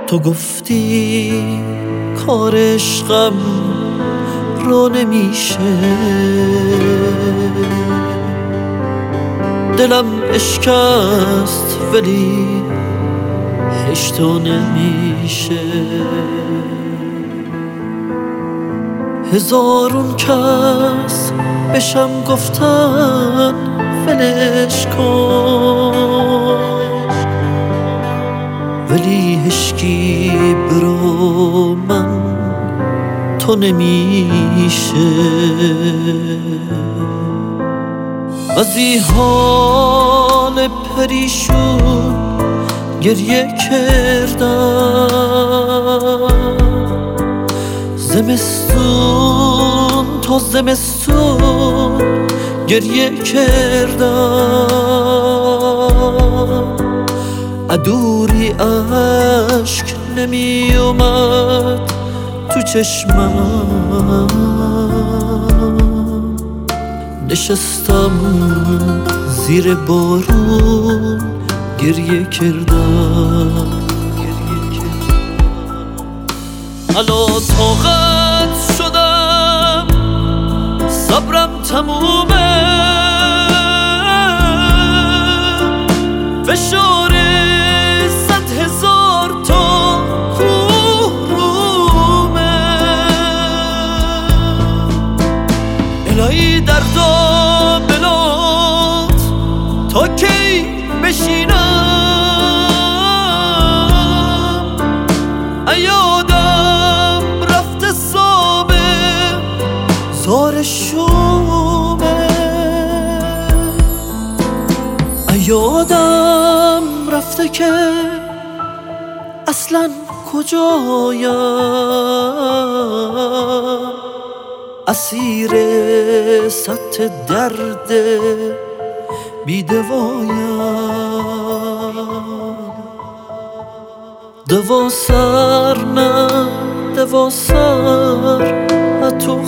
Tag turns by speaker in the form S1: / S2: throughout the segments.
S1: تو گفتی کار عشقم رو نمیشه، دلم اشکست ولی هیچ تو نمیشه. هزارون کس بشم گفتن ولش کن، ولی هشکی برو من تو نمیشه. از این حال پریشون گریه کردم، زمستون تا زمستون گریه کردم، عدوری عشق نمی اومد تو چشمم، نشستم زیر بارون گریه کردم. حالا طاقت شدم، صبرم تمومه، فشار 100,000 تا کوه رومه. الهی دردم بلات تا کی بشینم، ایادم رفته صابه زار شومه، ایادم رفته که اصلا کجایم، اسیر سطح درد بیدوایم. دوا سر نه دوا سر تو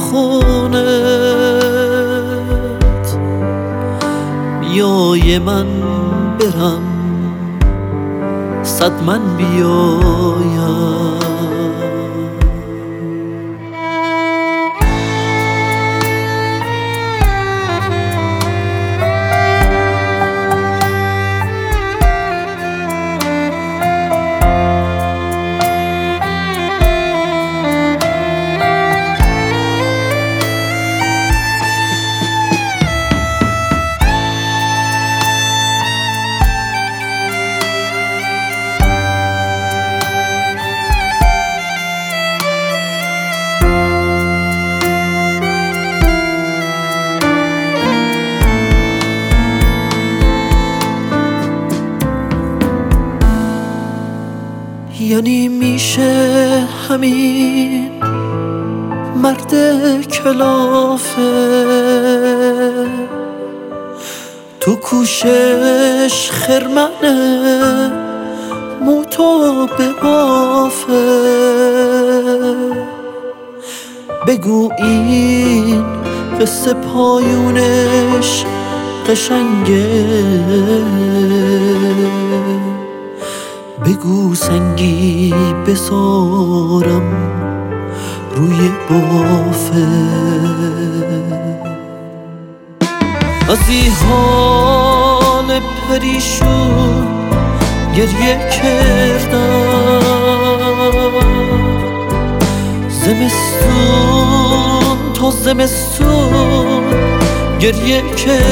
S1: خونت، بیای من برم 100 من بیایم. یعنی میشه همین مرد کلافه، تو کوشش خرمنه موتو به بافه. بگو این قصه پایونش قشنگه، بگو سنگی بسارم روی بافه. از این حال پریشون گریه کردم، زمستون تا زمستون گریه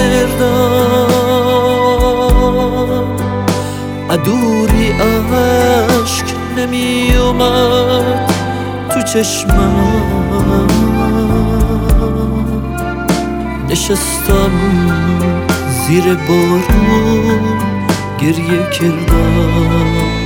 S1: کردم، عدوری عشق نمی اومد تو چشمم، نشستم زیر بارون گریه کردم.